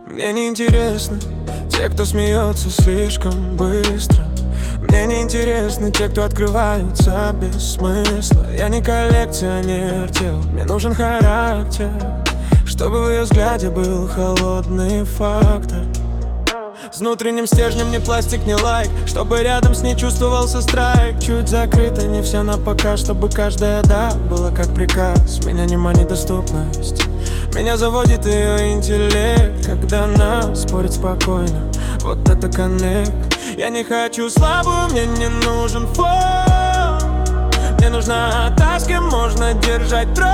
Мне не интересны те, кто смеется слишком быстро. Мне не интересны те, кто открываются без смысла. Я не коллекционер тел, мне нужен характер, чтобы в ее взгляде был холодный фактор. С внутренним стержнем, не пластик, не лайк, чтобы рядом с ней чувствовался страйк. Чуть закрыто, не все на пока, чтобы каждая «да» была как приказ. Меня не манит доступность, меня заводит ее интеллект, когда она спорит спокойно, вот это коннект. Я не хочу слабую, мне не нужен фон. Мне нужна та, с кем можно держать трон.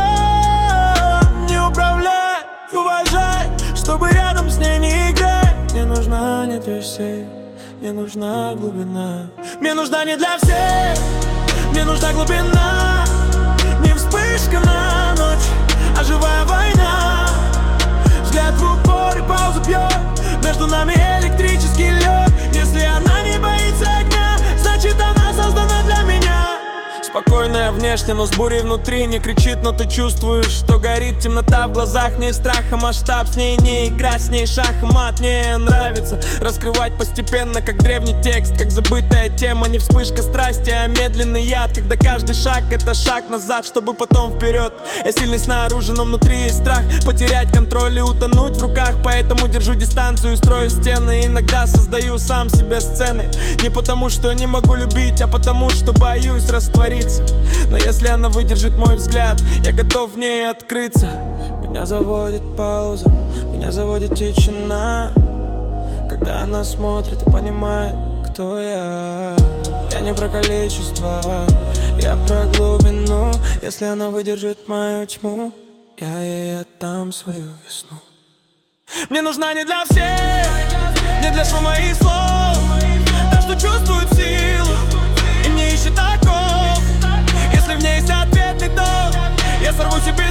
Не управляй, уважай, чтобы рядом с ней не играть. Мне нужна не для всех, мне нужна глубина. Мне нужна не для всех, мне нужна глубина. Не вспышка на ночь, а живая война. Взгляд в упор и паузу пьет, между нами электрический лед. Если она не боится огня, значит она создана для меня. Спокойная внешне, но с бурей внутри. Не кричит, но ты чувствуешь, что горит темнота в глазах. Не страх, а масштаб, с ней не игра, с ней шах и мат. Мне нравится раскрывать постепенно, как древний текст, как забытая тема. Не вспышка страсти, а медленный яд, когда каждый шаг — это шаг назад, чтобы потом вперед. Я сильный снаружи, но внутри есть страх потерять контроль и утонуть в руках. Поэтому держу дистанцию, строю стены. Иногда создаю сам себе сцены. Не потому, что не могу любить, а потому, что боюсь раствориться. Но если она выдержит мой взгляд, я готов в ней открыться. Меня заводит пауза, меня заводит тишина, когда она смотрит и понимает, кто я. Я не про количество, я про глубину. Если она выдержит мою тьму, я ей отдам свою весну. Мне нужна не для всех, не для шума и слов, та, что чувствует силу и не ищет оков. Если в ней есть ответный ток, я сорву себе